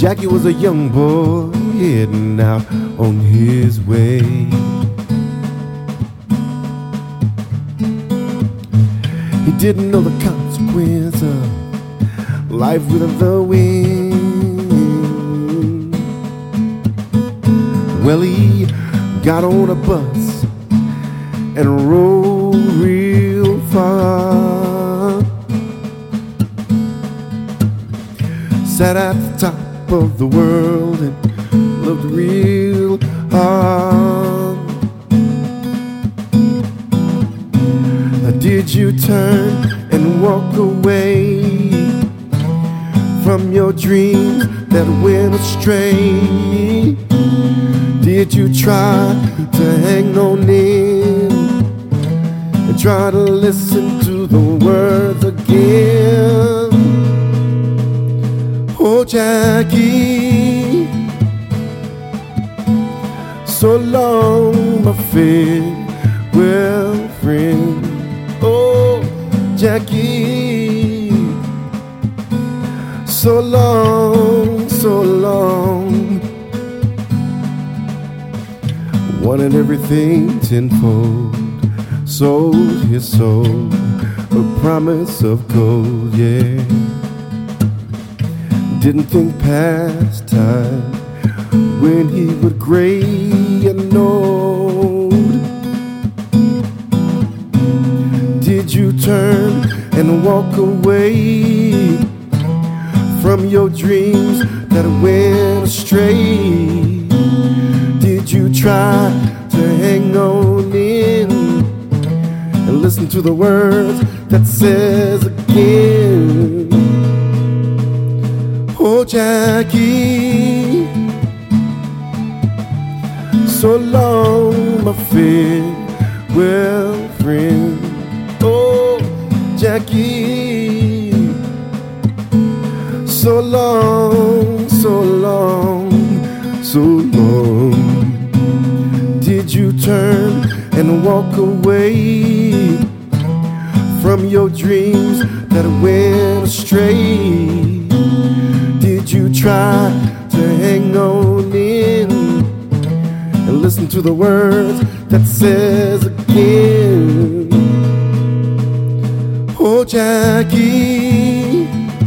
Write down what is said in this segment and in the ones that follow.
Jackie was a young boy heading out on his way. He didn't know the consequence of life with the wind. Well, he got on a bus and rode real far. Sat at the top of the world and looked real hard. Did you turn and walk away from your dreams that went astray? Did you try to hang on in and try to listen to the words again? Oh, Jackie, so long, my farewell friend. Oh, Jackie, so long, so long. Wanted everything tenfold, sold his soul, a promise of gold, yeah. Didn't think past time when he was gray and old. Did you turn and walk away from your dreams that went astray? Did you try to hang on in and listen to the words that says again? Oh, Jackie, so long, my farewell friend. Oh, Jackie, so long, so long, so long. Did you turn and walk away from your dreams that went astray? Did you try to hang on in and listen to the words that says again? Oh, Jackie,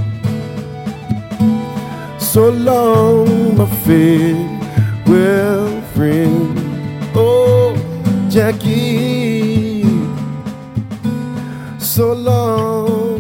so long, my farewell friend. Oh, Jackie, so long.